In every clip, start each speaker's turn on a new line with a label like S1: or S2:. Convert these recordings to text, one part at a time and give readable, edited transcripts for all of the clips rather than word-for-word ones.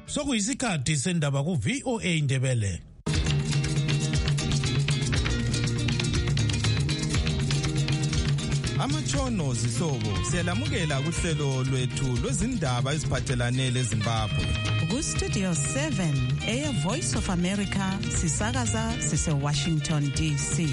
S1: Sokuyisikhathi sendaba ku VOA Indebele.
S2: Amatshono zihlobo siyalamukela kuhlelo lwethu lwezindaba eziphathelane leZimbabwe.
S3: Ku Studio 7 Air Voice of America sisakaza sise Washington DC.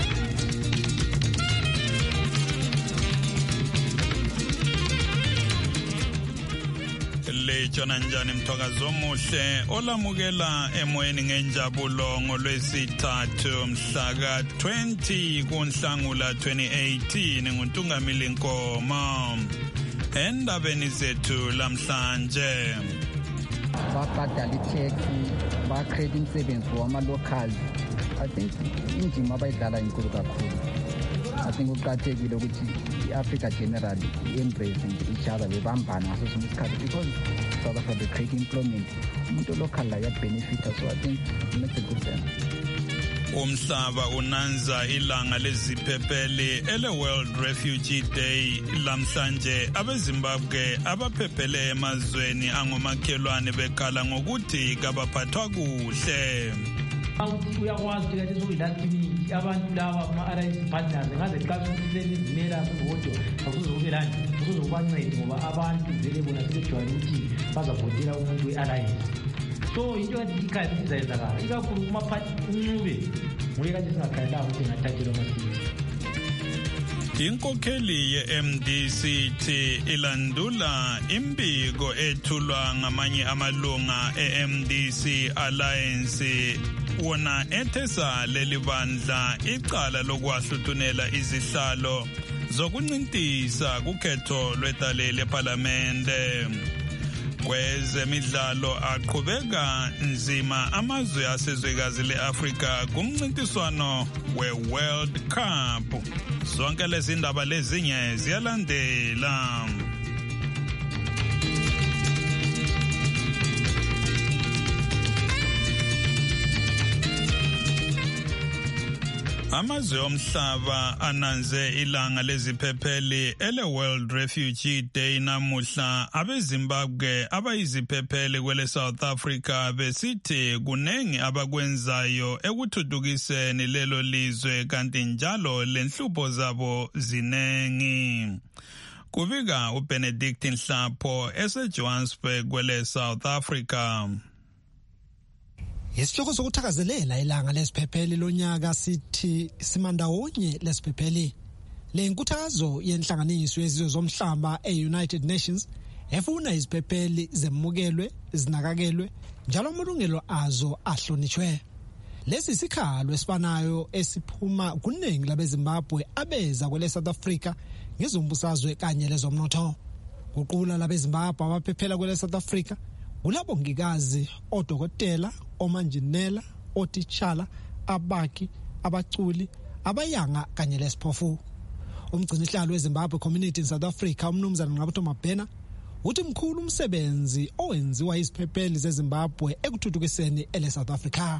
S4: Lejona njani mthokazi omuhle olamukela emoyeni ngenjabulo ngolwesithathu mhla ka-20 kuNhlangula 2018 nguNtungamili Nkomo. Endabeni zethu lamhlanje
S5: babhadala i-tax ba-create imisebenzi wama-locals. I think indima abayidlala inkulu kakhulu. I think kuqakathekile ukuthi i-Africa generally i-embrace nje each other bebambana ngaso sonke isikhathi because South Africa they create employment. Umuntu local la ya-benefita, so I think it makes a good sense.
S4: Umhlaba unanza ilanga leziphepheli ele-World Refugee Day lamhlanje. AbeZimbabwe abaphephele emazweni angomakhelwane bekhala ngokuthi kabaphathwa kuhle.
S6: Uyakwazi ukuthi sokuyilast minute abantu laba ama-RIC partners ngaze xa sokuseni izimela sivoto akuzokubelani akuzokubanceda ngoba abantu vele bona sebejwayele ukuthi bazavotela umuntu we-RIC. So into yathi ikhaya izayenzakala ikakhulu kumaphathi uncube nguye kade singakhalelanga ukuthi ngathathelwa amasiko.
S4: Inkokheli ye-MDC ilandula imbiko ethulwa ngamanye amalunga e-MDC Alliance wona ethesa leli bandla icala lokwahluthunela izihlalo zokuncintisa kukhetho lwetale leParlamente. Kwezemidlalo aqhubeka nzima amazwe asezwekazi le-Afrika kumncintiswano we-World Cup. Zonke lezi ndaba lezinye ziyalandela. Amazwe omhlaba ananze ilanga leziphepheli ele-World Refugee Day namuhla. AbeZimbabwe abayiziphepheli kwele South Africa besithi kunengi abakwenzayo ekuthuthukiseni lelo lizwe kanti njalo lenhlupho zabo zinengi. Kubika uBenedict Nhlapho eseJohannesburg kwele South Africa.
S7: Isihloko sokuthakazelela ilanga lesiphepheli lonyaka sithi simandawonye lesiphepheli. Le nkuthazo yenhlanganiso yezizwe zomhlaba e-United Nations efuna iziphepheli zemukelwe, zinakakelwe, njalo amalungelo azo ahlonishwe. Lesi sikhalo esifanayo esiphuma kuningi labeZimbabwe abeza kwele South Africa ngezombusazwe kanye lezomnotho. Kuqula labeZimbabwe abaphephela kwele South Africa kulabongikazi, odokotela, omanjinela, otitshala, abakhi, abaculi, abayanga kanye lesiphofu. Umgcinihlalo weZimbabwe Community in South Africa umnumzana Ngqabutho Mabhena uthi mkhulu umsebenzi owenziwa iziphepheli zeZimbabwe ekuthuthukiseni ele South Africa.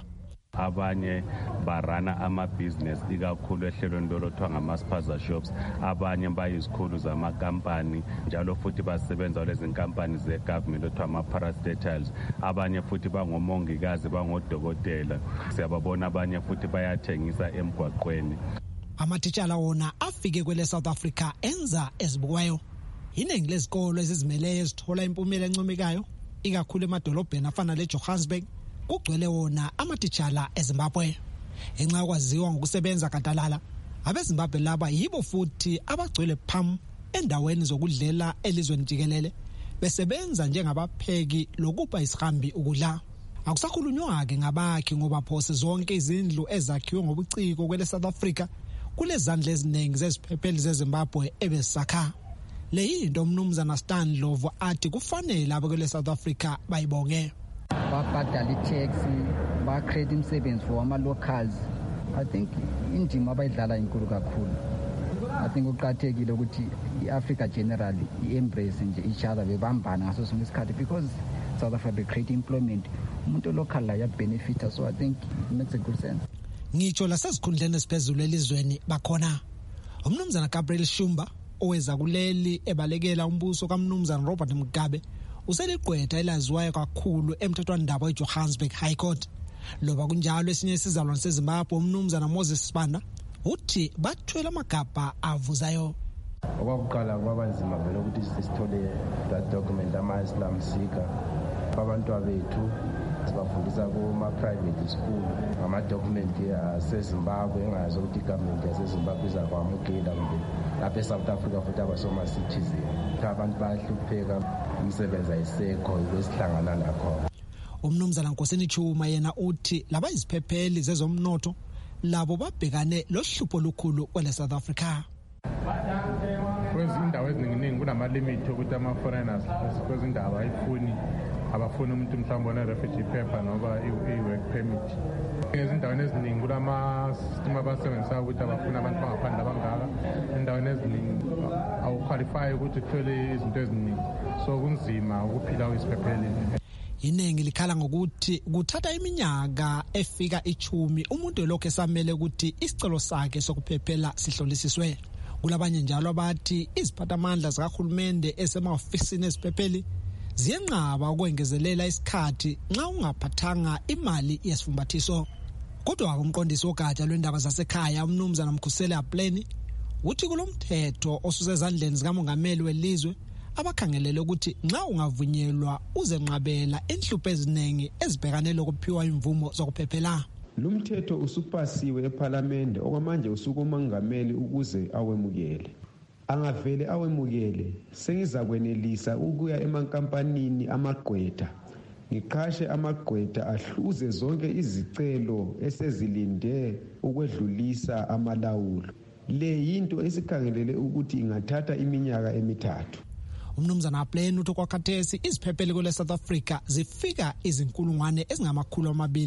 S8: Abanye barana ama-business ikakhulu ehlelweni lolothiwa ngama-spaza shops, abanye bayizikhulu zamakampani njalo futhi basebenza lezi nkampani ze-government othiwa ama-parastatals, abanye futhi bangomongikazi, bangodokotela. Siyababona abanye futhi bayathengisa emgwaqweni.
S7: Amatitshala wona afike kwele South Africa enza ezibukwayo. Iningi lezikolo ezizimeleyo ezithola impumela encomekayo ikakhulu emadolobheni afana leJohannesburg kugcwele wona amatitshala eZimbabwe. Enxa kwaziwa ngokusebenza gadalala, abeZimbabwe laba yibo futhi abagcwele pham endaweni zokudlela elizweni jikelele besebenza njengabapheki lokupha isihambi ukudla. Akusakhulunywa-ke ngabakhi ngoba phose zonke izindlu ezakhiwe ngobuciko kwele South Africa kulezandla eziningi zeziphepheli zeZimbabwe ebesakha. Le yinto umnumzana Stan Ndlovu athi kufanele abakwele South Africa bayibonge.
S5: Babhadala i-tax, ba-create imisebenzi for ama-locals. I think indima abayidlala inkulu kakhulu. I think kuqakathekile ukuthi i-Africa generally i-embrace nje each other bebambana ngaso sonke isikhathi because South Africa they create employment. Umuntu local la ya-benefita, so I think it makes a good sense.
S7: Ngitsho lasezikhundleni esiphezulu elizweni bakhona umnumzana Gabriel Shumba oweza kuleli ebalekela umbuso kaMnumzana Robert Mugabe useliqwetha elaziwayo kakhulu emthethwandaba weJohannesburg High Court. Loba kunjalo esinye isizalwane seZimbabwe umnumzana Moses Sibanda uthi bathwele amagabha avuzayo.
S9: Okwakuqala kwabanzima vele ukuthi sithole that document ama-Islam Seeker abantu abethu sibafundisa kuma-private school ngamadokumenti asezimbabwe engazi ukuthi igovernment yasezimbabwe izakwamukela kumbe lapha eSouth Africa futhi abasoma-citizen. Abantu bayahlupheka, umsebenzi ayisekho ibesihlangana lakho.
S7: Umnumzana Nkosini Chuma yena uthi laba iziphepheli zezomnotho labo babhekane lohlupho olukhulu kwele South Africa.
S10: Kwezindawo eziningi kunama-limit ukuthi ama-foreigners kwezindawo abafuni umuntu mhlawumbe one-refugee paper noma i-work permit. Ezindaweni eziningi kulama-system abasebenzisayo ukuthi abafuni abantu bangaphandle abangaka. Endaweni eziningi awuqualify ukuthi uthole izinto eziningi, so kunzima ukuphila kwisiphepheli.
S7: Iningi likhala ngokuthi kuthatha iminyaka efika 10 umuntu lokho esamele ukuthi isicelo sakhe sokuphephela sihlolisiswe. Kulabanye njalo abathi iziphathamandla zikahulumende esemahofisini eziphepheli ziyenqaba ukwengezelela isikhathi nxa ungaphathanga imali yesifumbathiso. Kodwa umqondisi wogatsha lwendaba zasekhaya umnumzana Mkhusele Apleni uthi kulomthetho osusezandleni zikamongameli welizwe abakhangelele ukuthi nxa ungavunyelwa uzenqabela inhlupho eziningi ezibhekane lokuphiwa imvumo zokuphephela.
S11: Lumthetho usupasiwe eParliament okwamanje usukumongameli ukuze awemukele. Angavele awemukele sengizakwenelisa ukuya emankampanini amagqwetha ngiqhashe amagqwetha ahluze zonke izicelo esezilinde ukwedlulisa amalawulo. Le yinto esikhangelele ukuthi ingathatha iminyaka emithathu.
S7: Umnumzana Apleni uthi kwakhathesi iziphepheli kwele South Africa zifika izinkulungwane ezingamakhulu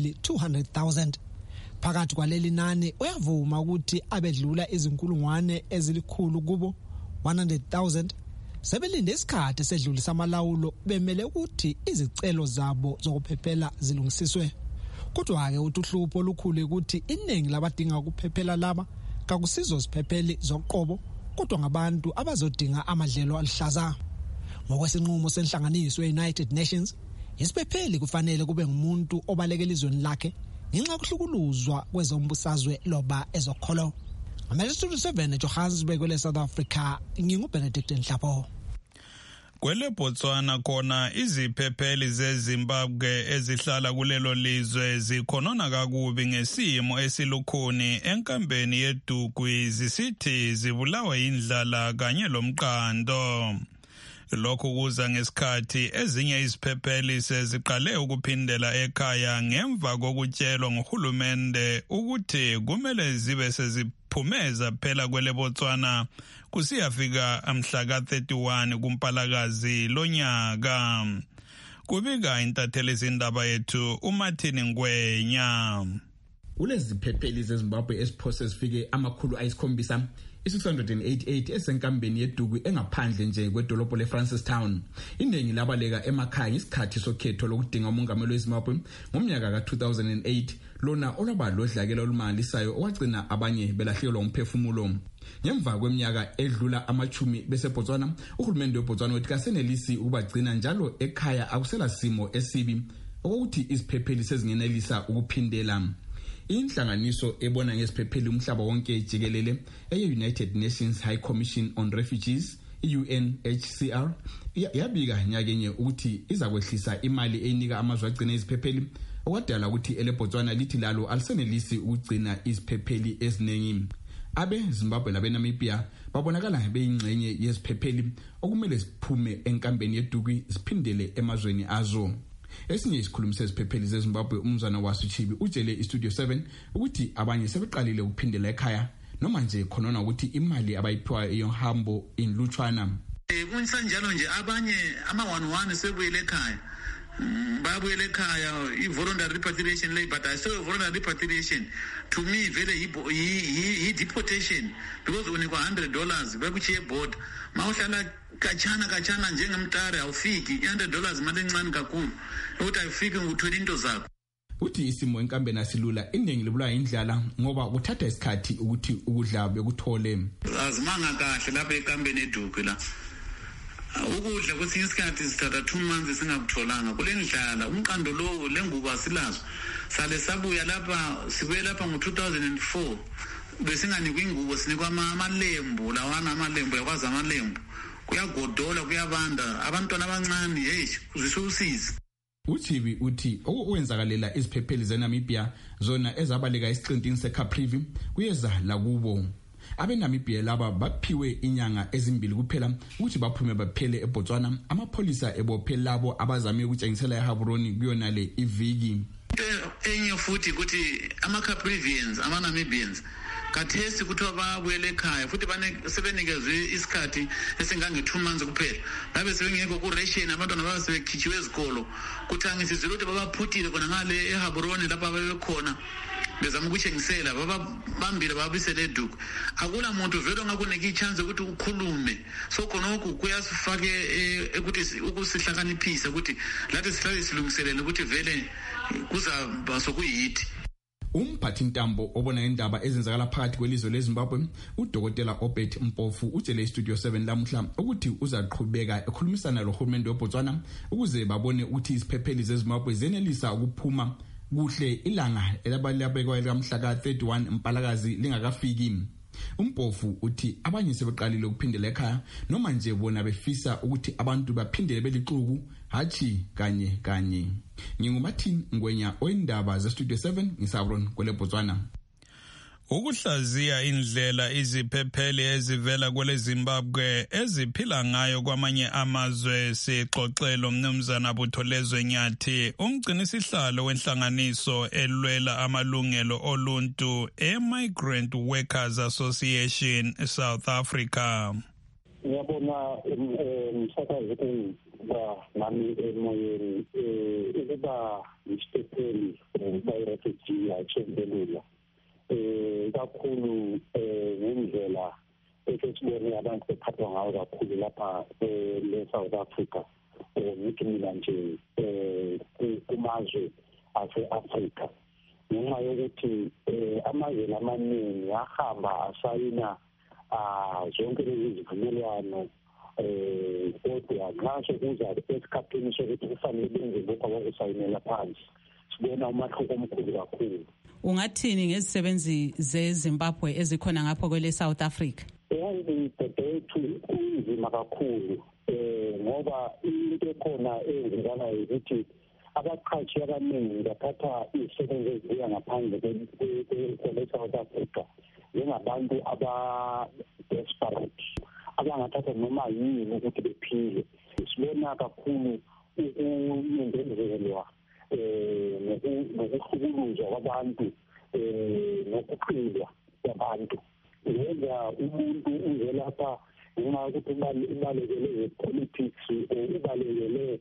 S7: 200,000. Phakathi kwaleli nani uyavuma ukuthi abedlula izinkulungwane ezilikhulu kubo 100,000 sebelinde isikhathi esedlulisa amalawulo bemele ukuthi izicelo zabo zokuphephela zilungisiswe. Kodwa-ke uthi uhlupho olukhulu ukuthi iningi labadinga ukuphephela laba kakusizo ziphepheli zoqobo kodwa ngabantu abazodinga amadlelo alihlaza. Ngokwesinqumo senhlanganiso ye-United Nations, isiphepheli kufanele kube ngumuntu obalekela izweni lakhe ngenxa yokuhlukuluzwa kwezombusazwe loba ezokholo. Studio 7 Johannesburg kwele South Africa, nginguBenedict Nhlapo.
S4: Kwele Botswana khona iziphepheli zeZimbabwe ezihlala kulelo lizwe zikhonona kakubi ngesimo esilukhuni enkambeni yeDugwi zisithi zibulawa indlala kanye lomqando. Lokhu kuza ngesikhathi ezinye iziphepheli seziqale ukuphindela ekhaya ngemva kokutshelwa nguhulumende ukuthi kumele zibe seziphumeza phela kwele Botswana kusiyafika mhla ka-31 kuMpalakazi lonyaka. Kubika intatheli izindaba yethu uMartin Ngwenya.
S12: Kulezi ziphepheli zeZimbabwe esiphose zifike 688 esenkambeni yeDugwi engaphandle nje kwedolobho leFrancistown. Iningi labaleka emakhaya isikhathi sokhetho lokudinga umongameli weZimbabwe ngomnyaka ka-2008 lona olwaba lodlakela olumalisayo owagcina abanye belahlekelwa umphefumulo. Ngemva kweminyaka edlula 10 beseBotswana, uhulumende weBotswana uthi kasenelisi ukubagcina njalo ekhaya akusela simo esibi ukuthi iziphepheli sezingenelisa ukuphindela. Inhlanganiso ebona ngesiphepheli umhlaba wonke jikelele eye-United Nations High Commission on Refugees, UNHCR, yabika nyakenye ukuthi izakwehlisa imali enika amazwe agcina iziphepheli okwadala ukuthi eleBotswana lithi lalo alisenelisi ukugcina iziphepheli eziningi. Abe Zimbabwe labe Namibia babonakala beyingxenye yeziphepheli okumele ziphume enkambeni yeDugwi ziphindele emazweni azo. Esinye isikhulumi seziphepheli zeZimbabwe umzana waSuchibi utshele iStudio 7 ukuthi abanye sebeqalile ukuphindela ekhaya noma nje khonona ukuthi imali abayiphiwa yohambo inlutshwana.
S13: Kunisa njalo nje abanye ama-11 sebuyele ekhaya. Babuyele ekhaya i-voluntary repatriation lay, but I saw voluntary repatriation to me very deportation because unikwa $100 bekuchiye board mawuhlala kachana njengemtare awufiki $100 mali encane kakhulu ukuthi ayifiki nguthola into zakho.
S12: Uthi isimo enkambeni asilula iningi libulawa indlala ngoba kuthatha isikhathi ukuthi ukudla bekuthole.
S13: Azimanga kahle lapha enkambeni eDugwi la. ukudla kwesinye isikhathi sithatha 2 months singakutholanga kule ndlala umqando lowo lengubo asilazo sale sabuya lapha sibuye lapha ngo-2004 besinganikwa ingubo sinikwa amalembu lawana amalembu yakwazi amalembu kuyagodola kuyabanda abantwana abancane kuzisho usizi.
S12: uThibi uthi okwenzakalela iziphepheli zeNamibia zona ezabaleka esiqintini seCaprivi kuyeza lakubo. AbeNamibia laba baphiwe inyanga ezimbili kuphela ukuthi baphume baphele eBotswana amapholisa ebophe labo abazame ukutshengisela eHaburoni kuyona le iviki.
S13: Enye futhi ukuthi ama-Caprivians ama-Namibians kathesi kuthiwa babuyele ekhaya futhi sebenikezwe isikhathi esingange-2 months kuphela babe sebengekho ku-ration abantwana babe sebekhitshiwe ezikolo kuthangisizwe ukuthi babaphuthile khona ngale eHaburoni lapha babekhona bezama ukutshengisela babambile babisele eduku akula muntu vele ongakunika ichance ukuthi ukhulume so khonokho kuyasifake ukuthi ukusihlakaniphisa ukuthi lathi sihlale silungiselele ukuthi vele kuzaba sokuyithi.
S12: Umphathi ntambo obona indaba ezenzakala phakathi kwelizwe leZimbabwe uDokotela Obert Mpofu utshele iStudio 7 lamuhla ukuthi uzaqhubeka ekhulumisana lohulumende weBotswana ukuze babone ukuthi iziphepheli zeZimbabwe zenelisa ukuphuma kuhle ilanga elabalabekwa likamhla ka-31 Mpalakazi lingakafiki. Umpofu uthi abanye sebeqalile ukuphindela ekhaya noma nje bona befisa ukuthi abantu baphindele belixuku hathi kanye. NginguMartin Ngwenya oyindaba zeStudio 7 ngisaBron kwele Botswana.
S4: Ukuhlaziya indlela iziphepheli ezivela kwele Zimbabwe eziphila ngayo kwamanye amazwe sixoxelo Mnumzana Butholezwe Nyathi umgcinisihlalo wenhlanganiso elwela amalungelo oluntu eMigrant Workers Association South Africa.
S14: Ngiyabona umsakazi nami emoyeni ukuba isiphepheli refugee achembelula kakhulu ngendlela esesibone abantu bephathwa ngayo kakhulu lapha le-South Africa ngithi mina nje kumazwe ase-Afrika ngenxa yokuthi amazwe amaningi ahamba asayina zonke lezi zivumelwano kodwa nxa sekuza esikhathini sokuthi kufanele benze lokhu abakusayinela phansi sibona umahluko omkhulu kakhulu.
S3: Ungathini ngezisebenzi zeZimbabwe ezikhona ngapho kwele South Africa?
S14: Yazi bedethu kunzima kakhulu ngoba into ekhona eyenzekana ukuthi abaqhashi abaningi bathatha izisebenzi ezibuya ngaphandle kwele South Africa njengabantu aba-desperate abangathatha noma yini ukuthi bephile. Sibona kakhulu ukunyendezelwa nokuhlukuluzwa kwabantu nokuqilwa kwabantu yenza umuntu uzelapha ngenxa yokuthi ubalekele politics ubalekele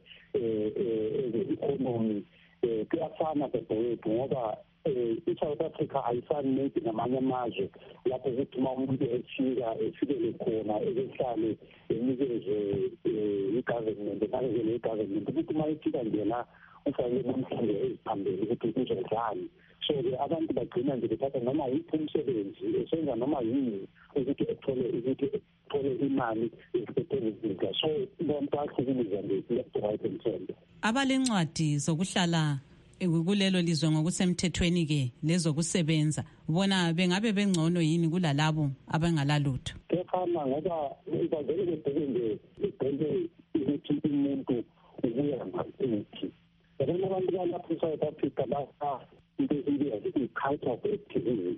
S14: economy kuyafana bedewethu ngoba i-South Africa ayifani maybe namanye amazwe lapho ukuthi uma umuntu efikele khona ekehlale enikezwe i-government enakekele i-government ukuthi uma efika njena ufanele namhlanje eziphambili ukuthi kuzenzani. So-ke abantu bagcina nje bethatha noma yiphi umsebenzi esenza noma yini ukuthi ethole imali eziphephelizinga so bonke ahlukuluza nje left right and center.
S3: Abalencwadi zokuhlala kulelo lizwe ngokusemthethweni-ke lezokusebenza bona bengabe bengcono yini kulalabo abangalalutho?
S14: Kefana ngoba bavele bebheke ukuthi umuntu ubuya ngaphi. Abanye abantu balapha eSouth Africa into i-culture of activism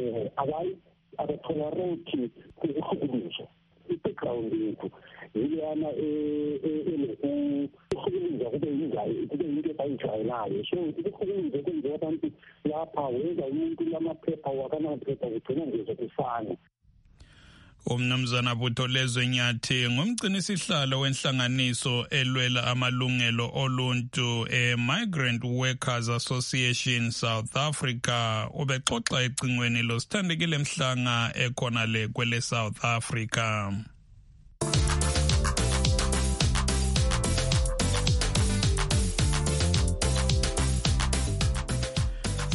S14: abatolerate ukuhlukuluzwa i-background yethu yileyana ukuhlukuluzwa kube yinto abayijwayelayo so ukuhlukuluzwa kwenziwa abantu lapha wenza umuntu lamaphepha wakanamaphepha kugcina nje zokufana.
S4: Umnumzana Butholezwe Nyathi ngumgcinisihlalo wenhlanganiso elwela amalungelo oluntu eMigrant Workers Association South Africa ubexoxa ecingweni losithandekile Mhlanga ekhona le kwele South Africa.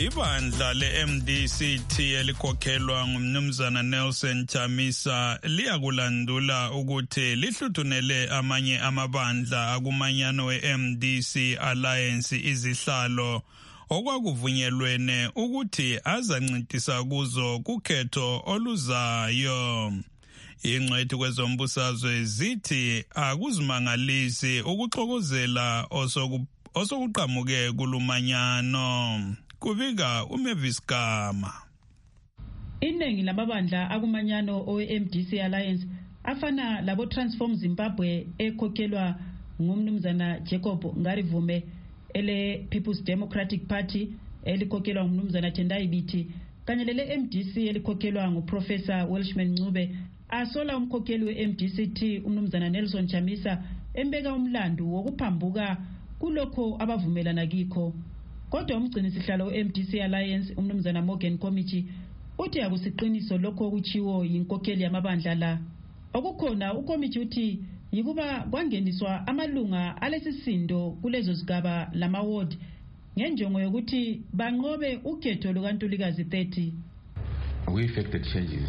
S4: Ibandla le-MDCT elikhokhelwa ngumnumzana Nelson Chamisa liyakulandula ukuthi lihluthunele amanye amabandla akumanyano we-MDC Alliance izihlalo okwakuvunyelwene ukuthi azancintisa kuzo kukhetho oluzayo. Ingcwethi kwezombusazwe zithi akuzimangalisi ukuxokozela osokuqhamuke kulumanyano. Kubika uMavis Gama.
S15: Iningi lamabandla akumanyano owe-MDC Alliance afana labo Transform Zimbabwe ekhokhelwa ngumnumzana Jacob Ngarivume, ele People's Democratic Party elikhokhelwa ngumnumzana Tendai Biti, kanye lele MDC elikhokhelwa nguProfessor Welshman Ncube, asola umkhokheli we-MDCT umnumzana Nelson Chamisa embeka umlandu wokuphambuka kulokho abavumelana kikho. Kodwa umgcinisihlalo we-MDC Alliance umnumzana Morgan Committee uthi akusiqiniso lokho okuchiwo yinkokheli yamabandla la. Okukhona ukomiti uthi yikuba kwangeniswa amalunga alesisindo kulezo zigaba lama-ward ngenjongo yokuthi banqobe ukhetho lukaNtulikazi 30.
S16: We effected changes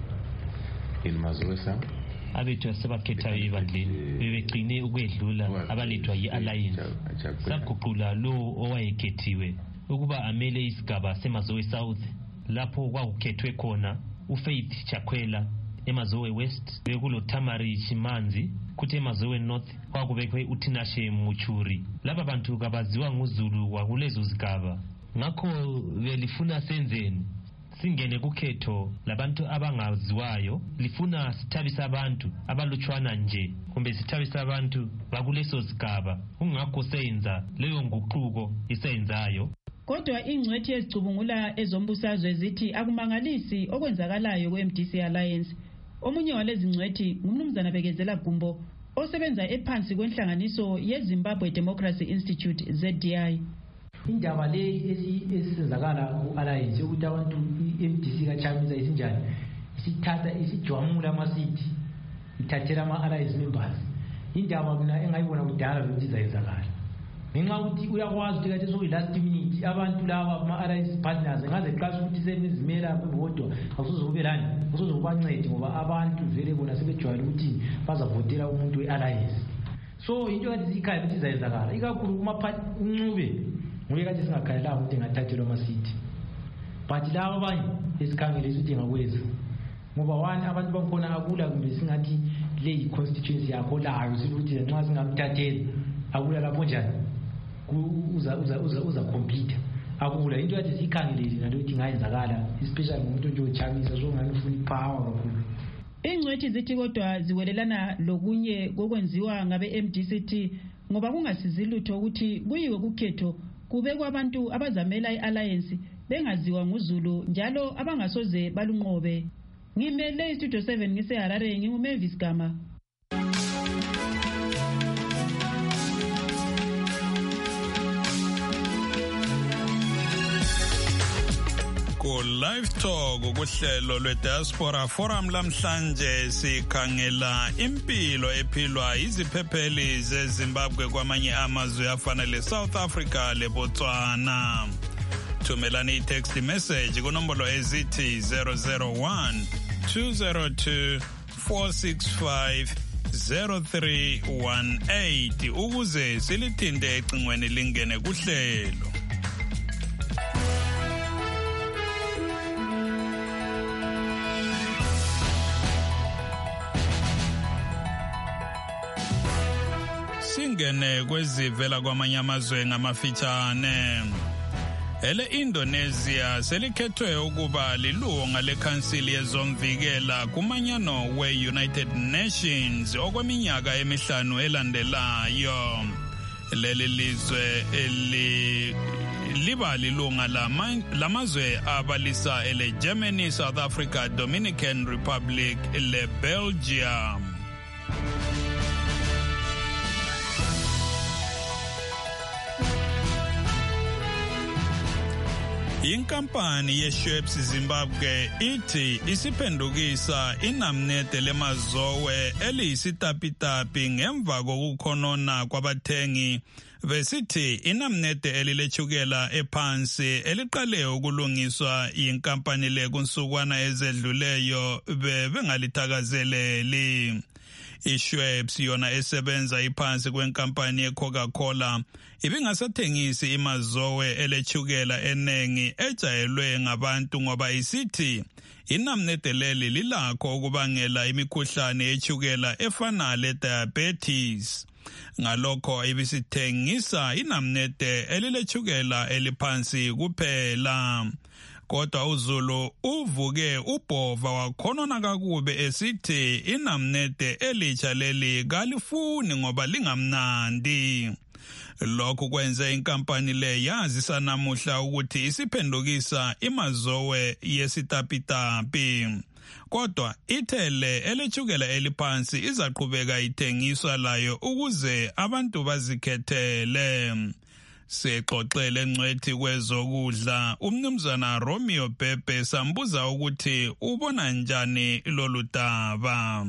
S16: in Mazoesa.
S17: Abethu asebakhethayo ebandleni bebegcine ukwedlula abalethwa yi-Alliance. Saguqula lo owayekhethiwe ukuba amele isigaba seMazowe South lapho kwakukhethwe khona uFaith Chakwela, eMazowe West bekulo Tamari Chimanzi, kuthi eMazowe North kwakubekwe uTinashe Muchuri. Laba bantu kabaziwa nguZulu wakulezo zigaba, ngakho belifuna senzeni singene kukhetho labantu abangaziwayo. Lifuna sithabisa abantu abalutshwana nje kumbe sithabisa abantu bakuleso sigaba, kungakho senza leyo nguquko isenzayo.
S15: Kodwa ingcwethi ezicubungula ezombusazwe zithi akumangalisi okwenzakalayo kwe-MDC Alliance. Omunye walezi ngcwethi ngumnumzana Bekezela Gumbo osebenza ephansi kwenhlanganiso yeZimbabwe Democracy Institute ZDI.
S6: Indaba le esizakala ku-Alliance ukuthi abantu i-MDC kaChamisa isinjani isithatha isijwamula amasithi ithathela ama-Alliance members. Indaba mina engayibona kudala ukuthi izayenzakala ngenxa ukuthi uyakwazi ukuthi kathi sokuyi-last minute abantu laba ama-Alliance partners ngaze qasha ukuthi senizimela bodwa akusoze lani akusoze kubancede ngoba abantu vele bona sebejwayele ukuthi bazavotela umuntu we-Alliance. So into kathi ikhaya ukuthi izayenzakala ikakhulu Ncube nguye kathi singakhalelanga ukuthi engathathelwa amasithi, but laba abanye esikhangele ukuthi engakwenza ngoba one abantu bakhona akula kumbe singathi le yi-constituency yakho layo siluthi nxa singamthathela akula lapho njani uza complete akula. Into yathi sikhangeleli nalokuthi ingayenzakala especially ngomuntu nje ochamisa so ngani ufuna ipower kakhulu.
S15: Ingcwethi zithi kodwa ziwelelana lokunye kokwenziwa ngabe-MDCT ngoba kungasizi lutho ukuthi kuyiwe kukhetho kube kwabantu abazamela i-Alliance bengaziwa nguZulu njalo abangasoze balunqobe. Ngimele iStudio 7 ngiseHarare, nginguMavis Gama.
S4: Ku live talk ukuhlelo lwe-Diaspora Forum lamhlanje sikhangela impilo ephilwa iziphepheli zeZimbabwe kwamanye amazwe afana le-South Africa le-Botswana. Thumelani i-text message kunombolo ezithi 001 202 465 0318 ukuze silithinte ecingweni lingene kuhlelo. Singene kwezivela kwamanye amazwe ngamafitshane. Ele-Indonesia selikhethwe ukuba lilunga lekhansili yezomvikela kumanyano we-United Nations okweminyaka emihlanu elandelayo. Leli lizwe liba lilunga lamazwe abalisa ele-Germany, South Africa, Dominican Republic, le-Belgium. Inkampani ye-Schweppes Zimbabwe ithi isiphendukisa inamnede lemazowe eliyisitapitapi ngemva kokukhonona kwabathengi besithi inamnede elilechukela ephansi eliqale ukulungiswa yinkampani le kunsukwana ezedluleyo bengalitakazeleli. iSchweppes yona esebenza iphansi kwenkampani yeCoca-Cola ibingasathengisi imazowe elechukela enengi ejayelwe ngabantu ngoba isithi inamnede leli lilakho ukubangela imikhuhlane yechukela efana le-diabetes. Ngalokho ibisithengisa inamnede elilechukela eliphansi kuphela. Kodwa uZulu uvuke ubhova wakhonona kakubi esithi inamnede elitsha leli kalifuni ngoba lingamnandi. Lokhu kwenze inkampani le yazisa namuhla ukuthi isiphendukisa imazowe yesitapitapi. Kodwa ithele elechukela eliphansi izaqhubeka ithengiswa layo ukuze abantu bazikhethele. Sexoxele ngcwethi kwezokudla umnumzana Romeo Bhebhe sambuza ukuthi ubona njani lolu daba.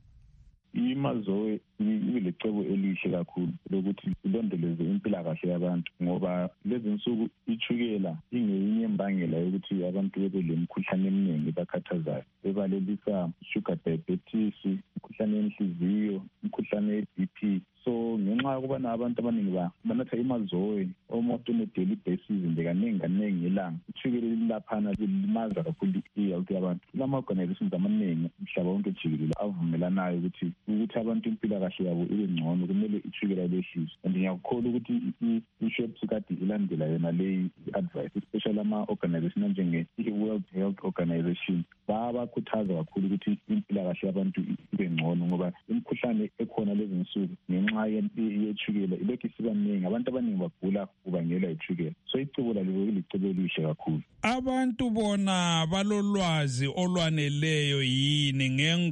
S18: Imazowe ilecebo elihle kakhulu lokuthi ilondoleze impilakahle yabantu ngoba lezi nsuku ichukela ingeyinye imbangela yokuthi abantu bebe lemikhuhlane eminingi bakhathazayo ebalelisa sugar diabetes, imikhuhlane yenhliziyo, imikhuhlane ye-BP. So ngenxa yokuba abantu abaningi banatha imazowe almost on a daily basis nje kaningi ngelanga, ichukela lilaphana lilimaza kakhulu i-health yabantu. Kulama-organizations amaningi umhlaba wonke jikelele avumelanayo ukuthi abantu impilakahle yabo ibe ngcono kumele ichukela lehliswe. And ngiyakholwa ukuthi iShweppes kade ilandela yona leyi advice, especially ama-organization njenge-World Health Organization bakhuthaza kakhulu ukuthi impilakahle yabantu ibe ngcono ngoba imikhuhlane ekhona lezi nsuku ngenxa yechukela ilokhu isiba miningi, abantu abaningi bagula kubangela ichukela. So icebo lalo licebo elihle kakhulu.
S4: Abantu bona balolwazi olwaneleyo yini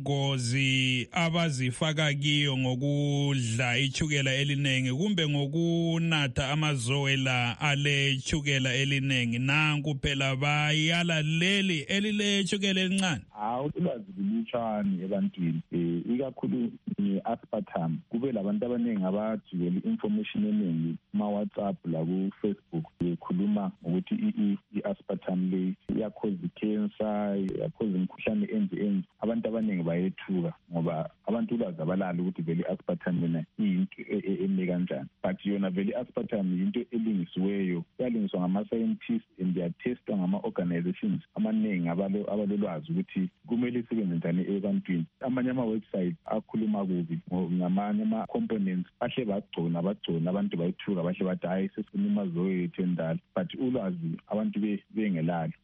S4: ngengozi abazifaka kiyo ngokudla ichukela elinengi kumbe ngokunatha amazowe la alechukela elinengi? Nanku phela bayala leli elilechukela elincane.
S18: Ulwazi lulutshwane ebantwini, ikakhulu nge-aspartame. Kube labantu abaningi abajikela information eningi kuma-WhatsApp laku-Facebook bekhuluma ukuthi i-aspartame le iyakhoza i-cancer, iyakhoza imikhuhlane enje. Abantu abaningi bayethuka ngoba abantu ulwazi abalalo ukuthi vele i-aspartame lena iyinto eme kanjani. But yona vele i-aspartame yinto elungisiweyo, yalungiswa ngama-scientists and yatestwa ngama-organizations amaningi abalolwazi ukuthi kumele isebenze njani ebantwini. Amanye ama-website akhuluma kubi ngamanye ama-components bahle bagcona abantu bayithuka bahle bathi hayi sesifuna imazowe yethu endala, but ulwazi abantu bengelalo.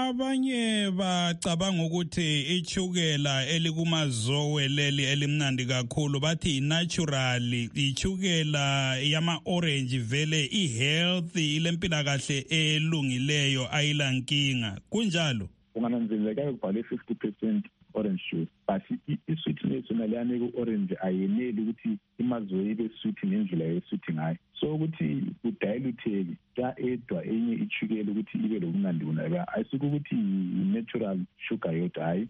S4: Abanye bacabanga ukuthi ichukela elikumazowe leli elimnandi kakhulu bathi natural, ichukela yama-orange vele i-healthy, ilempilakahle elungileyo ayilankinga. Kunjalo?
S18: Ungananzeleka kubhale 50% orange juice, but i-sweetness naleyana ku-orange ayeneli ukuthi imazowe ibe sweet ngendlela ye-sweet ngayo. So ukuthi udiluteke ya-edwa enye ichukela ukuthi ibe lobumnandi kunayo, ayisuke ukuthi i-natural sugar yodwa hayi.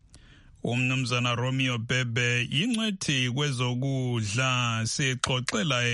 S4: Umnumzana Romeo Bhebhe yingcwethi kwezokudla sixoxela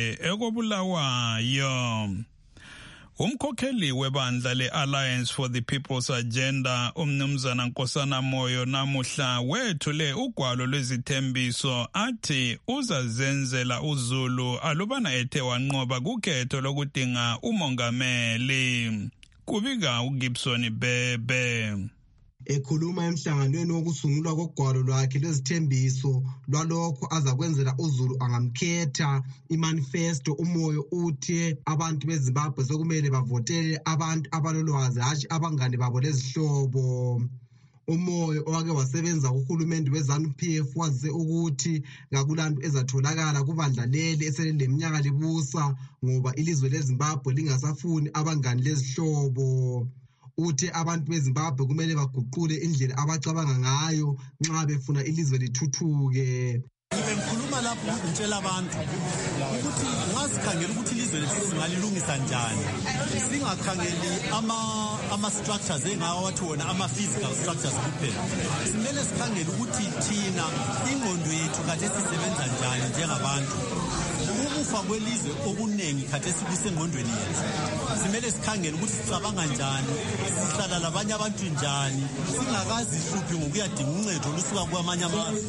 S4: ekobulawayo. Umkhokheli webandla le-Alliance for the People's Agenda umnumzana Nkosana Moyo namuhla wethule ugwalo lwezithembiso athi uzazenzela uZulu alubana ethe wanqoba kukhetho lokudinga umongameli. Kubika uGibson Bhebhe.
S19: Ekhuluma emhlanganweni wokusungulwa kogwalo lwakhe lwezithembiso lwalokho azakwenzela uZulu angamkhetha imanifesto, uMoyo uthi abantu beZimbabwe sekumele bavotele abantu abalolwazi hatshi abangane babo lezihlobo. Umoyo owake wasebenza kuhulumende weZANU-PF wazise ukuthi kakulanto ezatholakala kubandla leli eseleminyaka libusa ngoba ilizwe leZimbabwe lingasafuni abangane lezihlobo. Uthi abantu beZimbabwe kumele baguqule indlela abacabanga ngayo nxa befuna ilizwe lithuthuke.
S20: Ngikhuluma lapho ngitshela abantu ukuthi ungazikhangela ukuthi ilizwe lethu singalilungisa njani, singakhangeli ama-structures engawo wathi wona ama-physical structures kuphela. Simele sikhangele ukuthi thina ingqondo yethu kade sisebenza njani njengabantu. Ukufa ukuthuthuka kwelizwe okuningi khathesi kusengqondweni yethu. Simele sikhangele ukuthi sicabanga njani, sihlala labanye abantu njani, singakazi ihluphi ngokuyadinga uncedo olusuka kwamanye amazwe.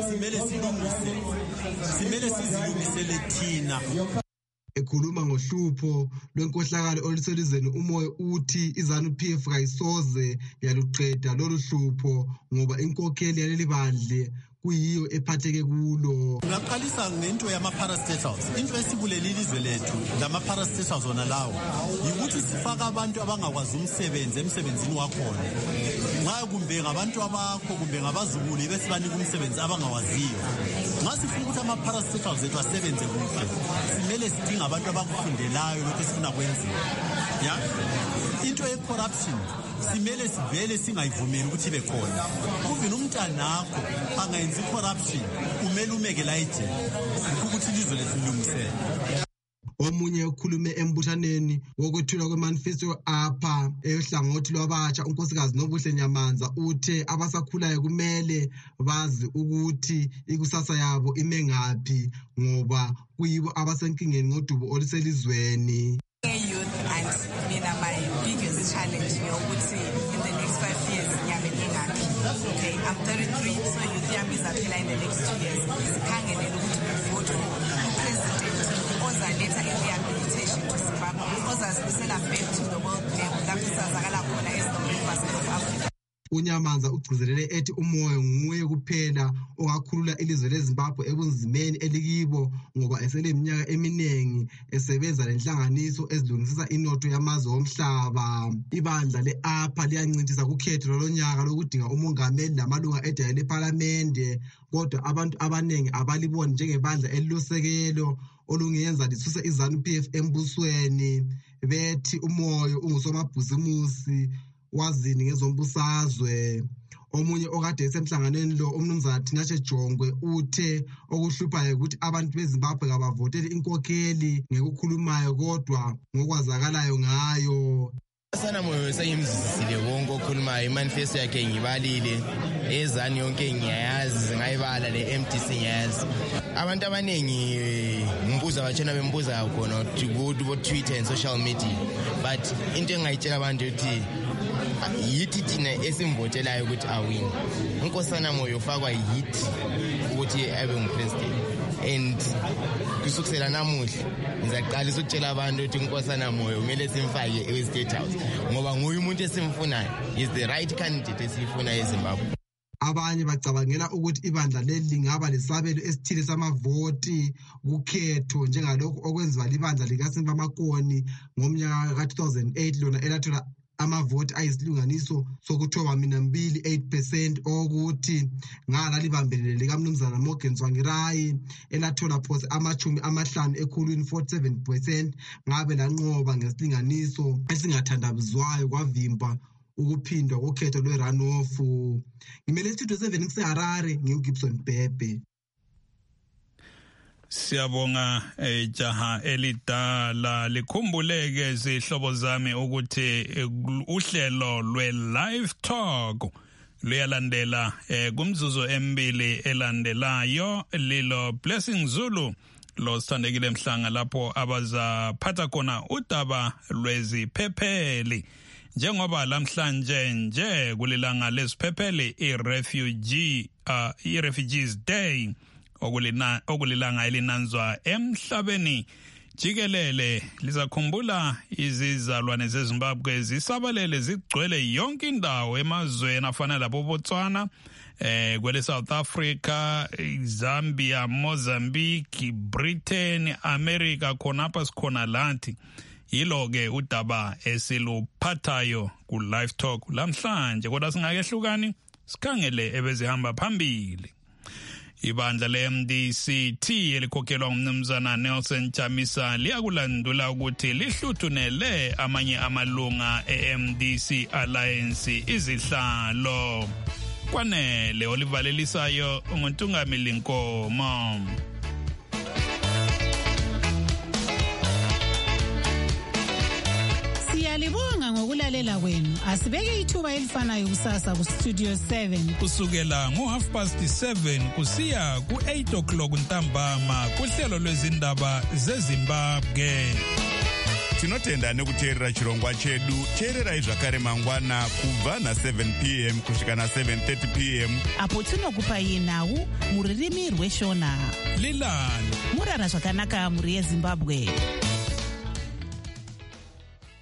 S20: Simele sizilungisele thina.
S19: Ekhuluma ngohlupho lwenkohlakalo oluselizweni, umoya uthi iZANU-PF kayisoze yaluqeda lolu hlupho ngoba inkokheli yaleli bandle kuyiyo ephatheke kulo.
S20: Ngaqalisa ngento yama-parastatals. Into esibulele ilizwe lethu ngama-parastatals wona lawo yikuthi sifaka abantu abangakwazi emsebenzini wakhona. Nxa kumbe ngabantu abakho kumbe ngabazukulu besibanika umsebenzi abangawaziyo. Nxa sifuna ukuthi ama-parastatals ethu asebenze kuhle, simele sidinga abantu abakufundelayo lokho esifuna kwenziwa. Ya? Into ye-corruption simele sivele singayivumeli ukuthi ibe khona. Kuvina umntanakho angayenzi corruption, kumele umeke la ejele ukuthi ilizwe lethu lilungisele.
S19: Omunye ukhulume embuthaneni wokwethulwa kwemanifesto apha ehlangothi lwabatsha, unkosikazi Nobuhle Nyamanza uthe abasakhulayo kumele bazi ukuthi ikusasa yabo ime ngaphi ngoba kuyibo abasenkingeni ngodubo oluselizweni.
S21: My biggest challenge ukuthi in the next 5 years ngiyabele ngaphi. Okay, I'm 33, so youth yami izaphela in the next 2 years. Sikhangelele ukuthi vote for president ozaletha i-rehabilitation to Zimbabwe, ozasibisela back to the world map lapho sazakala khona as the members of Africa.
S19: uNyamanza ugcizelele ethi umoya nguye kuphela ongakhulula ilizwe leZimbabwe ebunzimeni elikibo ngoba eseleminyaka eminingi esebenza lenhlanganiso ezilungisisa inotho yamazwe omhlaba. Ibandla le-APA liyancintisa kukhetho lonyaka lokudinga umongameli namalunga edaya lePhalamende, kodwa abantu abaningi abaliboni njengebandla elilosekelo olungenza lisuse iZANU-PF embusweni. Bethi umoya ungusomabhuzimusi wazini ngezombusazwe. Omunye okade esemhlanganweni lo umnumzana Tinashe Jongwe uthe okuhluphayo ukuthi abantu beZimbabwe kabavoteli inkokheli ngekukhulumayo kodwa ngokwazakalayo ngayo.
S22: Sana moyo sengimzisile wonke okhulumayo, imanifesto yakhe ngibalile, ezani yonke ngiyayazi, ngayibala le MDC ngiyazi. Abantu abaningi ngimbuza batshena bembuza khona ku Twitter and social media, but into engayitshela abantu ukuthi yithi thina esimvotelayo ukuthi awini. Unkosana Moyo ufakwa yithi ukuthi abe ngupresident, and kusukela namuhla ngizaqalisa ukutshela abantu ukuthi unkosana Moyo kumele simfake e-State House ngoba nguye umuntu esimfunayo, is the right candidate esifuna eZimbabwe.
S19: Abanye bacabangela ukuthi ibandla leli lingaba lesabelo esithile samavoti kukhetho njengalokho okwenziwa libandla likaSimba Makoni ngomnyaka ka-2008 lona elathola amavoti ayisilinganiso sokuthoba mina 8% okuthi ngala libambelele likaMnumzana Morgan Tsvangirai elathola phose amachumi amahlanu ekhulwini 47% ngabe lanqoba ngesilinganiso esingathandabuzwayo kwavimba ukuphindwa kokhetho lwe-runoff. Ngimele Studio 7 kuseHarare, ngiuGibson Bhebhe.
S4: Siyabonga jaha elidala, likhumbuleke zihlobo zami ukuthi uhlelo lwe-Live Talk luyalandela kumzuzu embili elandelayo, lilo Blessing Zulu lo sithandekile Mhlanga lapho abazaphatha khona udaba lweziphepheli. Njengoba lamhlanje nje kulilanga lesiphepheli i-Refugees Day okulilanga elinanzwa emhlabeni jikelele, lizakhumbula izizalwane zeZimbabwe zisabalele zigcwele yonke indawo emazweni afana lapho Botswana, kwele South Africa, Zambia, Mozambique, Britain, America, khonapha sikhona lanti. Yilo-ke udaba esiluphathayo ku-Live Talk lamhlanje, kodwa singakehlukani sikhangele ebezihamba phambili. Ibandla le-MDC-T elikhokhelwa ngumnumzana Nelson Chamisa liyakulandula ukuthi lihluthunele amanye amalunga e-MDC Alliance izihlalo. Kwanele olivalelisayo uNtungamili Nkomo.
S3: Siyalibonga ngokulalela kwenu. Asibeke ithuba elifanayo kusasa ku Studio 7
S4: kusukela ngo7:30 kusiya ku8:00 ntambama kuhlelo lwezindaba zeZimbabwe.
S1: Tinotenda nekuteerera chirongwa chedu. Teererai zvakare mangwana kubva na7 p.m. kusvika na7:30 p.m.
S3: apo tinokupai nhau muririmi rweshona.
S4: Lilani
S3: murara zvakanaka muri yeZimbabwe.